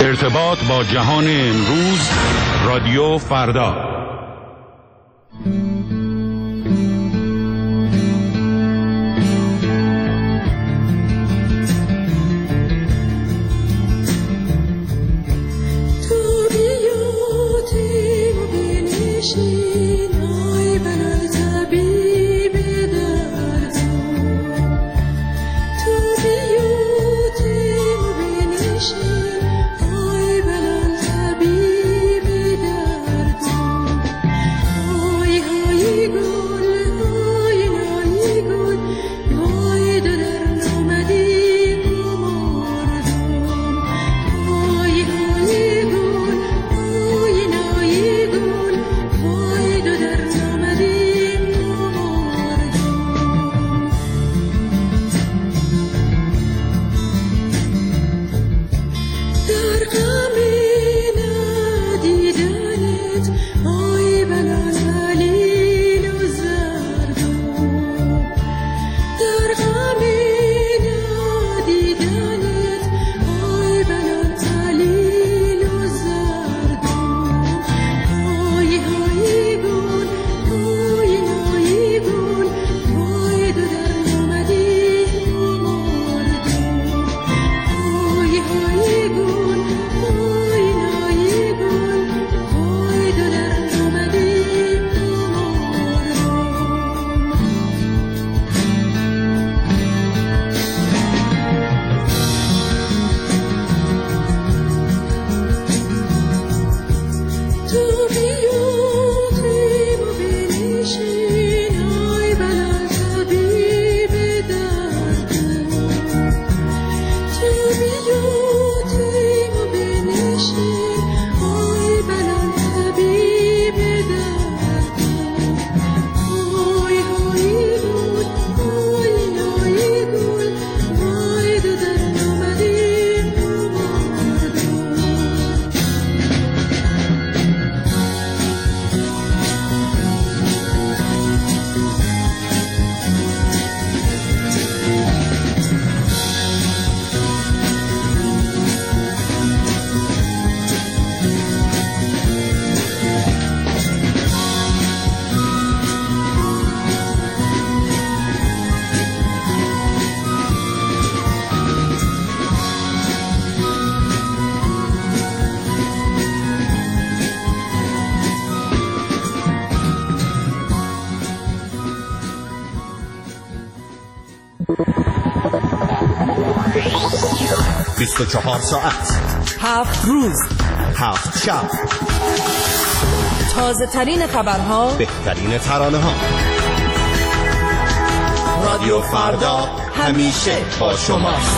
ارتباط با جهان امروز، رادیو فردا. چهار ساعت 7 روز 7 شب، تازه ترین خبرها، بهترین ترانه ها. رادیو فردا همیشه با شماست.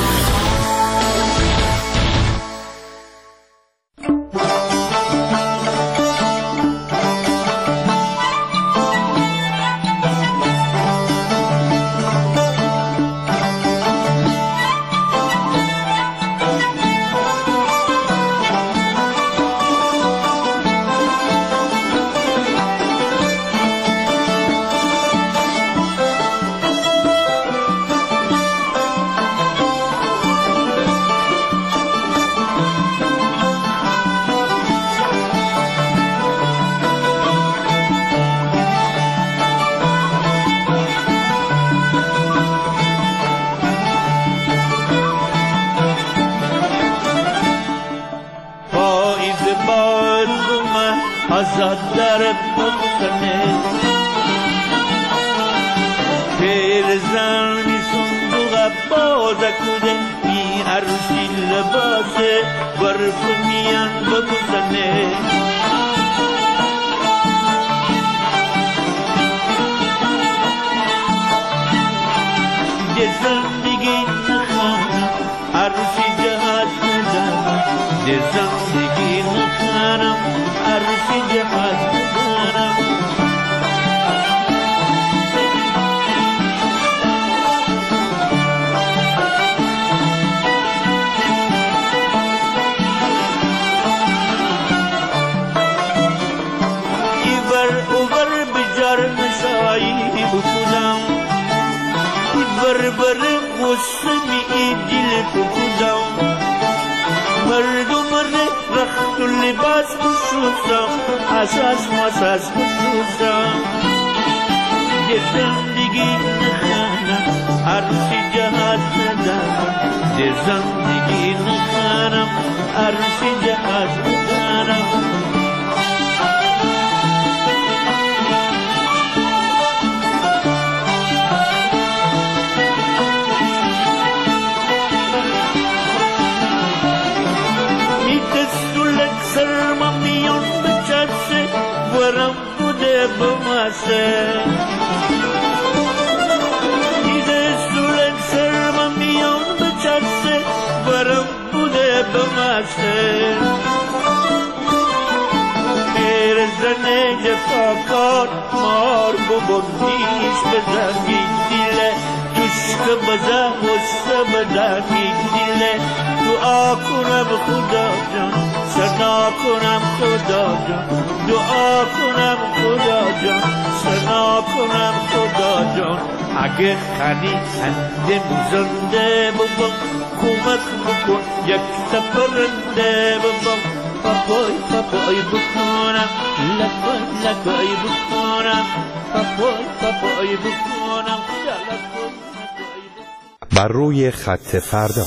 بربر موسمی دل بودم مردم لباس خصوصم اساس مساس خصوصم یه زندگی نخانم عروسی جهاز ندارم یه زندگی نخانم عروسی جهاز ندارم سرم میان بچسه ورم بوده بمسه دیده سولک سرم میان بچسه ورم بوده بمسه میره زنه جفاکار مار ببندیش بزنی دیله توشک بزن وسته بدنی دیله دعا کنم خدا جان سنا کنم خدا جان دعا کنم خدا جان سنا کنم خدا جان اگه خنی اندم زنده ببم کمک بکن یک سپرنده ببم پاپای پاپای بکنم لکای بکنم پاپای بکنم بر روی خط فردا.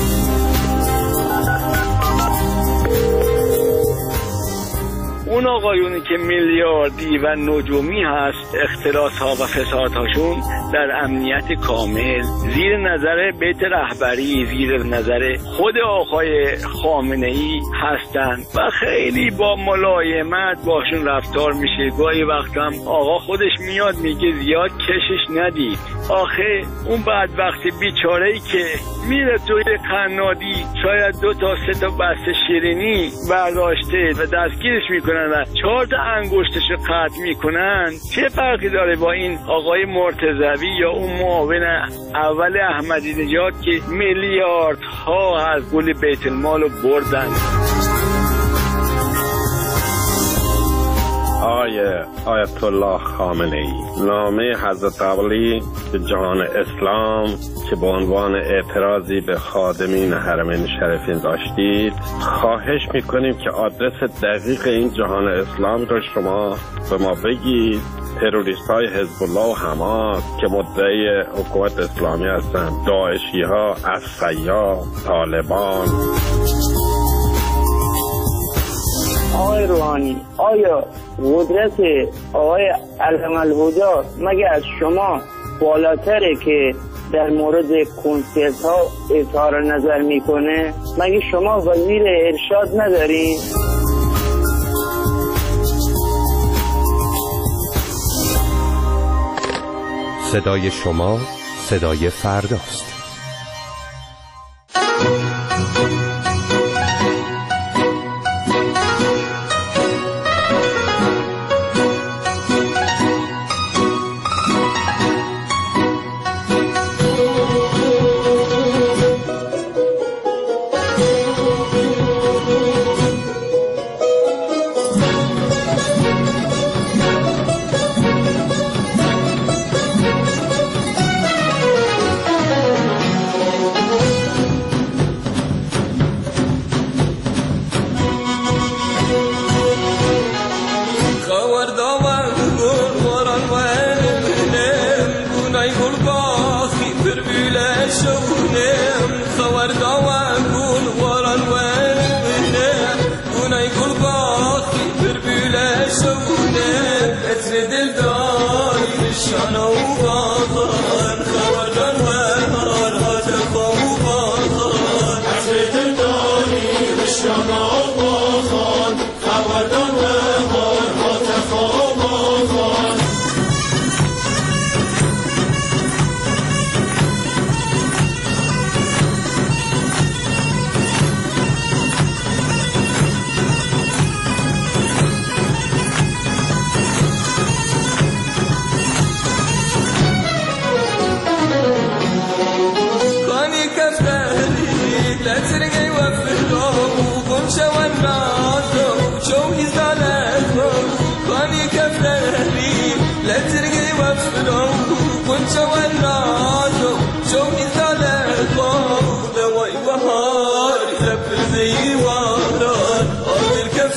اون آقایونی که میلیاردی و نجومی هست اختلاس ها و فساد هاشون در امنیت کامل زیر نظر بیت رهبری زیر نظر خود آقای خامنه ای هستن و خیلی با ملایمت باشون رفتار میشه. گاهی وقتم آقا خودش میاد میگه زیاد کشش ندید. آخه اون بدبخت بیچاره‌ای که میره توی قنادی شاید 2 تا 3 تا بسته شیرینی برداشته و دستگیرش میکنن و 4 تا انگشتش قطع میکنن، چه فرقی داره با این آقای مرتضوی یا اون معاون اول احمدی نژاد که میلیاردها از پول بیت المال رو بردن؟ آیت الله خامنه ای نامه حضرت علی به جهان اسلام که به عنوان اعتراضی به خادمین حرمین شریفین داشتید، خواهش میکنیم که آدرس دقیق این جهان اسلام رو شما به ما بگید. تروریست های حزب الله و حماس که مدعی حکومت اسلامی هستند، داعشی ها، اصفیا، طالبان. آقای روحانی، آیا قدرت آقای علم الهدی مگه از شما بالاتره که در مورد کنسرت ها اظهار نظر میکنه؟ مگه شما وزیر ارشاد ندارین؟ صدای شما صدای فرداست. زي وارد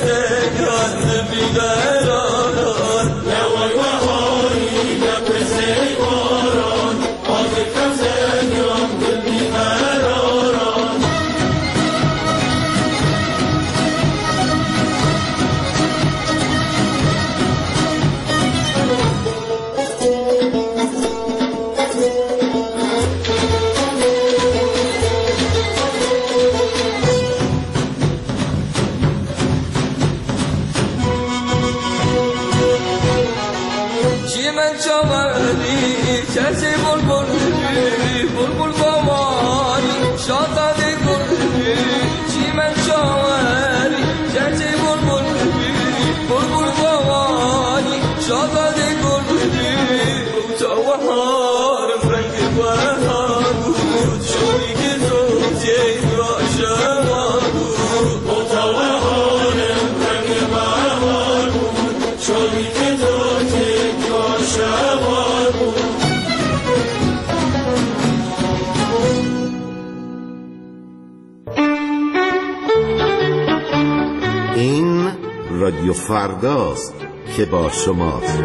این رادیو فرداست که با شماست.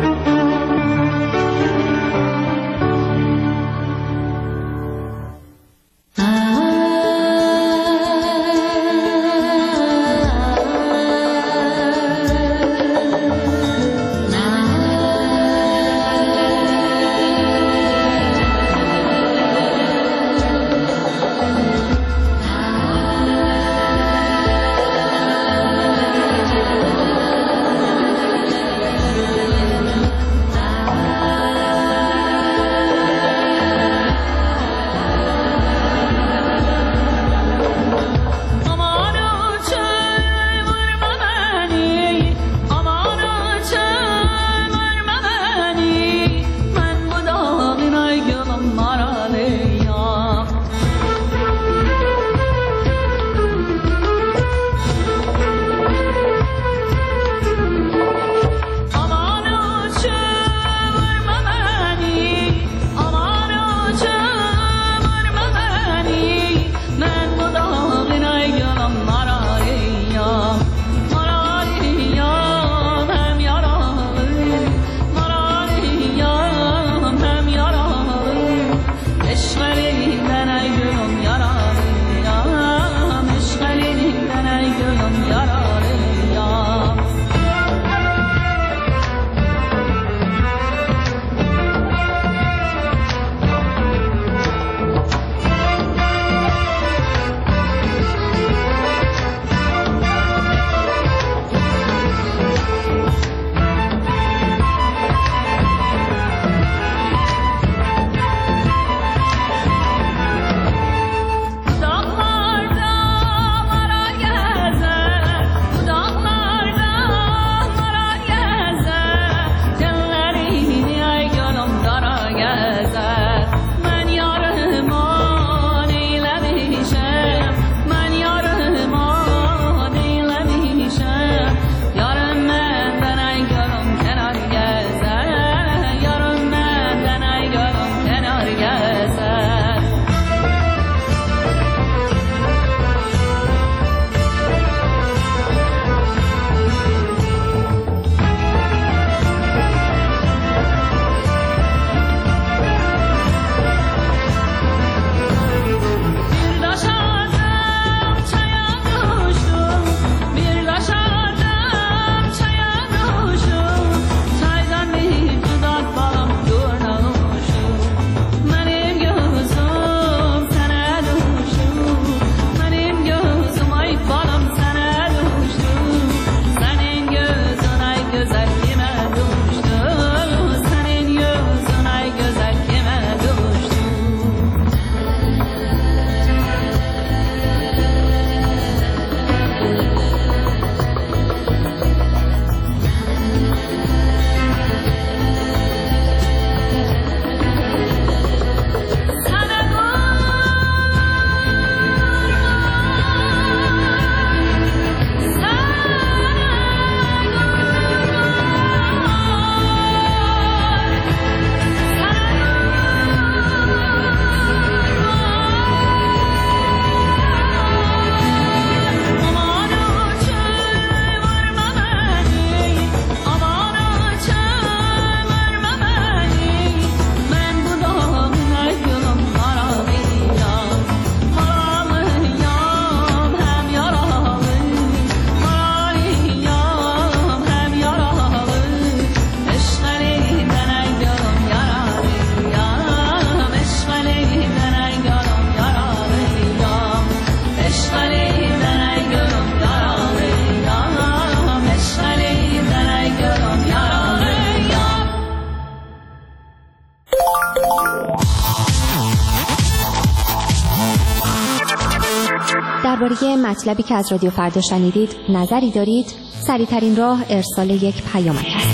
درباره مطلبی که از رادیو فردا شنیدید نظری دارید؟ سریع‌ترین راه ارسال یک پیامک است.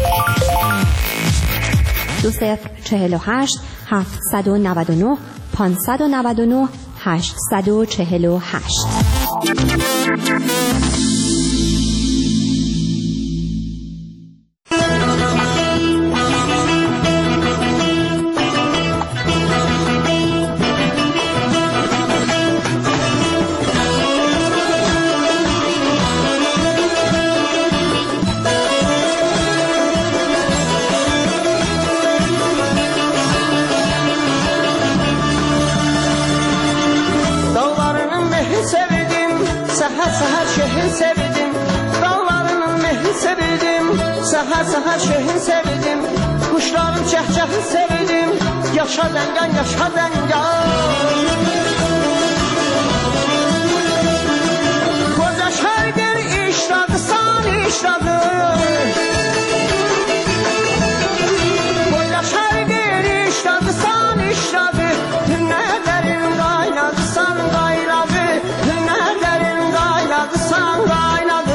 2048 799 599 848. Səhər şehrin sevdim, kuşların cəhcəhi sevdim, yaşa dəngan, yaşa dəngan. Koca şərqin işladı, san işladı. Koca şərqin işladı, san işladı. Nə dərin qaynadı, san qaynadı. Nə dərin qaynadı, san qaynadı.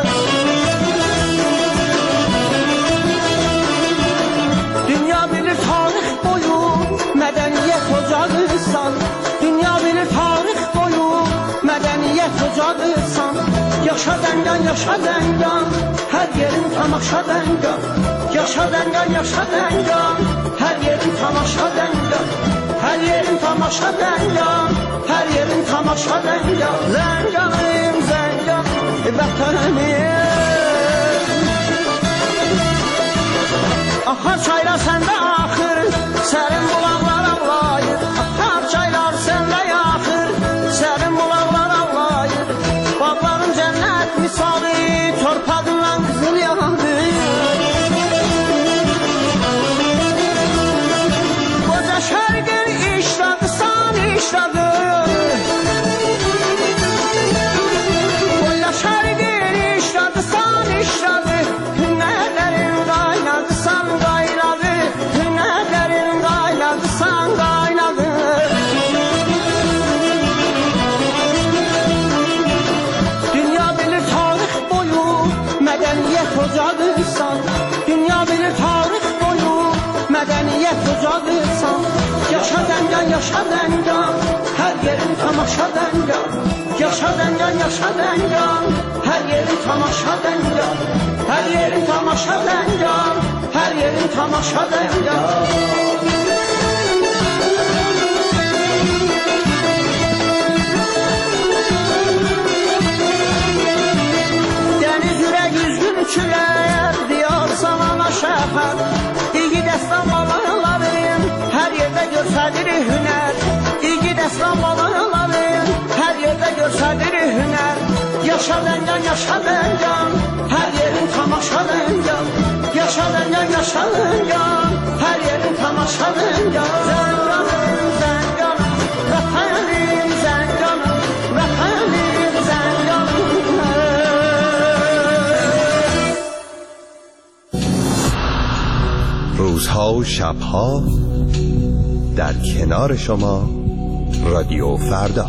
Mədəniyyət ocağısan, dünya bilir tarix boyu, mədəniyyət ocağısan. Yaşa dəngan, yaşa dəngan, hər yerin tamaşa dəngan. Yaşa dəngan, yaşa dəngan, hər yerin tamaşa dəngan. Hər yerin tamaşa dəngan, hər yerin tamaşa dəngan. Zənganım, zəngan, vətənim. Axar çaylar səndə axır, sərin bulaqlar ağlayır. Axar çaylar səndə yaxır, sərin bulaqlar ağlayır. Bağların cənnət misalı, torpağından qızıl yağdır. Qoca şərqin işladı, san işladı. Qoca şərqin işladı, san işladı. Nə dərin qaynadı, san qaynadı. Nə dərin qaynadı, san qaynadı. Dünya bilir tarix boyu, mədəniyyət ocağısan. Dünya bilir tarix boyu, mədəniyyət ocağısan. Yaşa dəngan, yaşa dəngan, hər yerin tamaşa dəngan. Yaşa dəngan, yaşa dəngan, hər yerin tamaşa dəngan. Hər yerin tamaşa dəngan, hər yerin tamaşa dəngan. Dəniz ürək üzgün külər, diyar samana şəfər. İgid əslan balıqların, hər yerdə görsədir hünər. İgid əslan balıqların, hər yerdə görsədir hünər. Yaşa dəngan, yaşa dəngan, hər yerin tamaşa dəngan. Yaşa dəngan, yaşa dəngan, hər yerin tamaşa dəngan. Zənganım, zənganım, vətənim, zənganım, vətənim, zənganım. روزها و شبها در کنار شما رادیو فردا.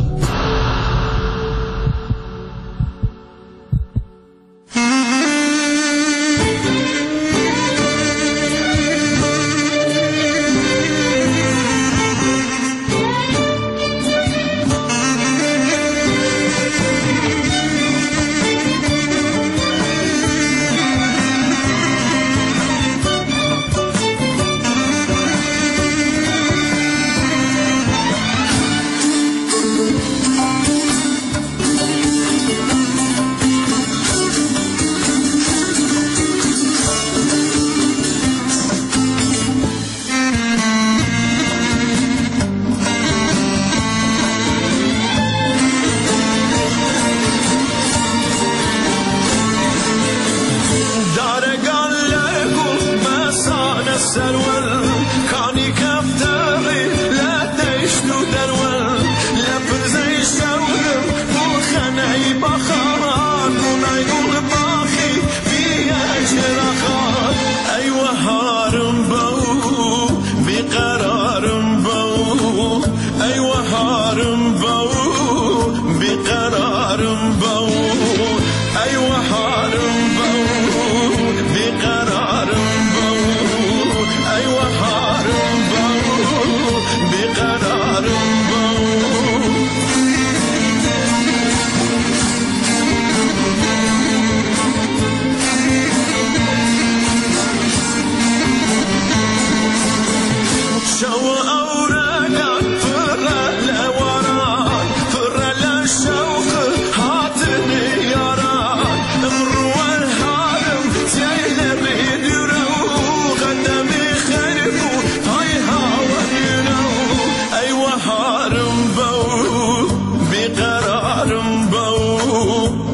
بیقرارم با او بیقرار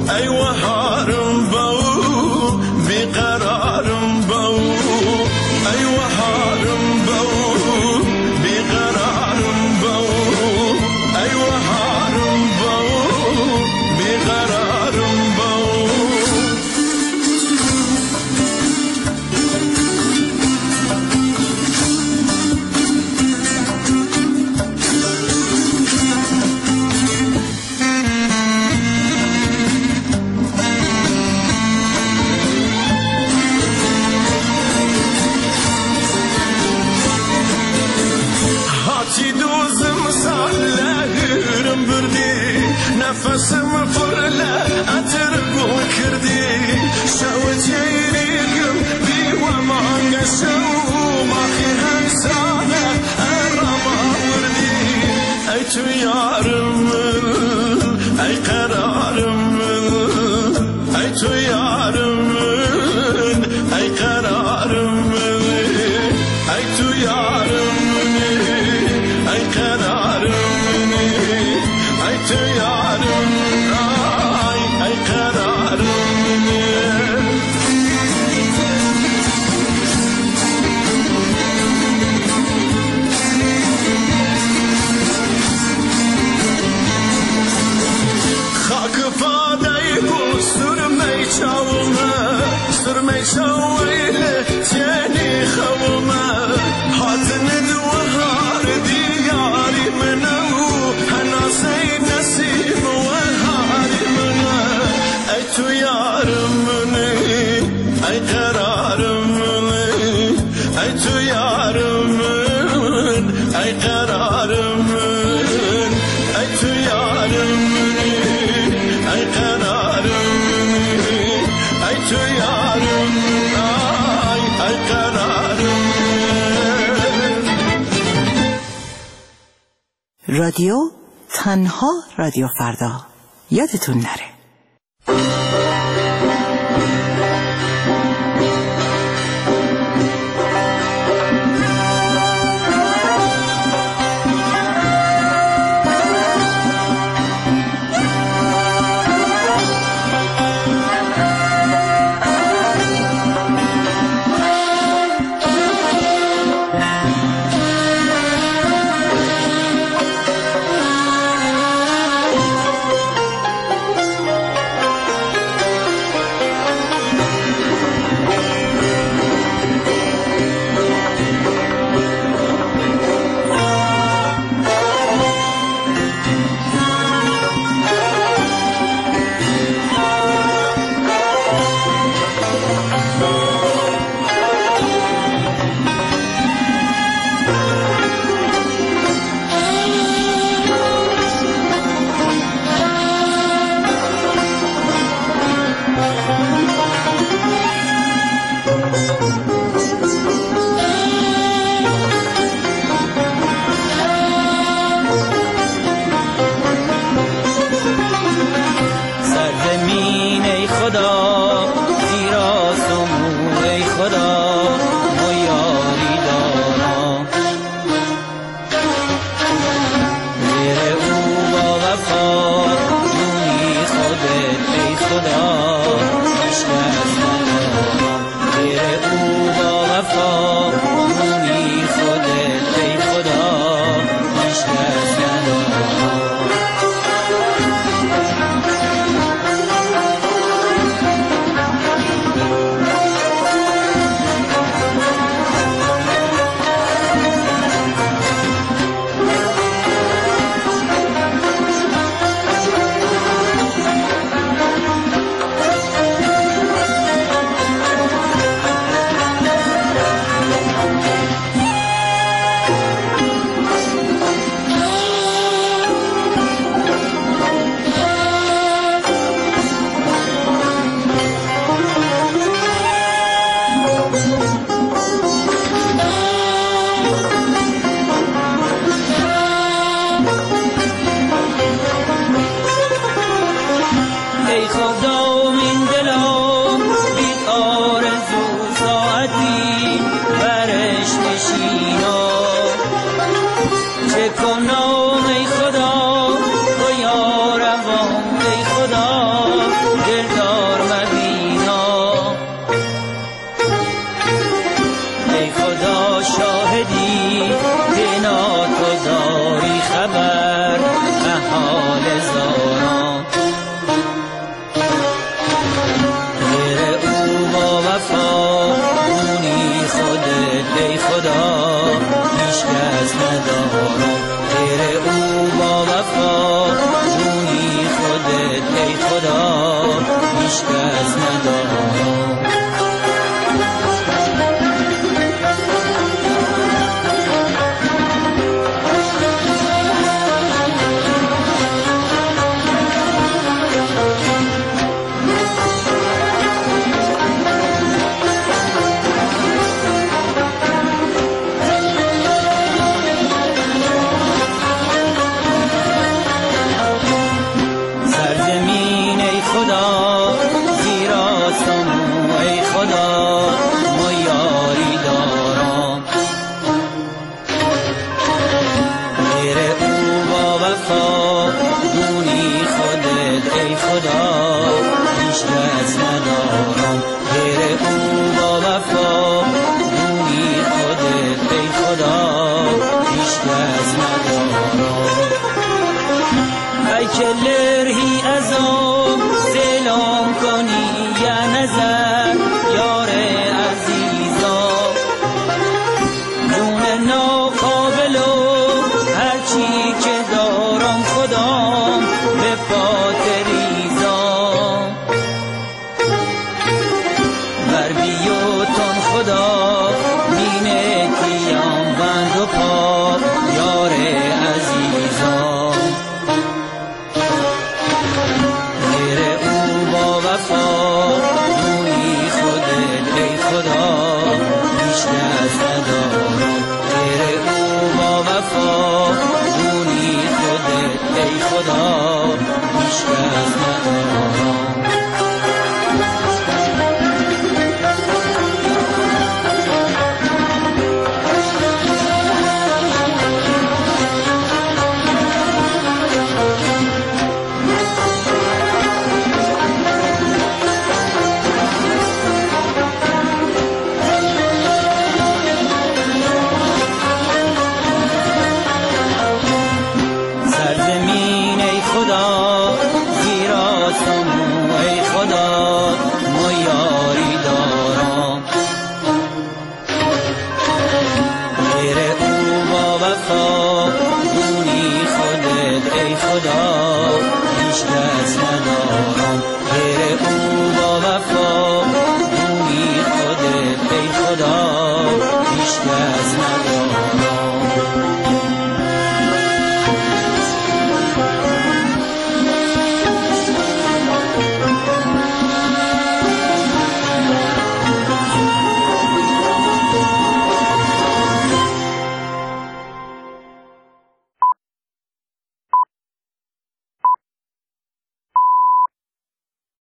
ای وهارم با بیقرارم با ای وهارم با بیقرارم با ای وهارم با بیقرارم با نفسم فرلا اترقو كردي شوتينيكم بي وما قشو ما خيها سادة الرما وردي اي تو يارم اي قرارم اي تو يارم اي قرارم اي تو يارم اي قرارم اي تو يارم اي قرارم خاك فادي سرمي شاومه سرمي شاويله تاني خومه هاتن دوهار دياري منو انا سيد نسيم وهاري منو اي تو يارم اي قرارم اي تو يارم اي قرارم اي تو يارم اي قرارم اي تو يارم اي قرارم رادیو تنها رادیو فردا یادتون نره. هیچ کس ندارم. لرهی از آن سلام کنی یا نظر یار عزیزا جون ناقابل و هرچی که دارم خدام به پاتریزام بر بیوتون خدا مینه کیام بند و پا یار عزیزام دونی خودت ای خدا هیچ کس ندارم. غیر او با وفا دونی خودت ای خدا هیچ کس ندارم. سرزمین ای خدا زیرا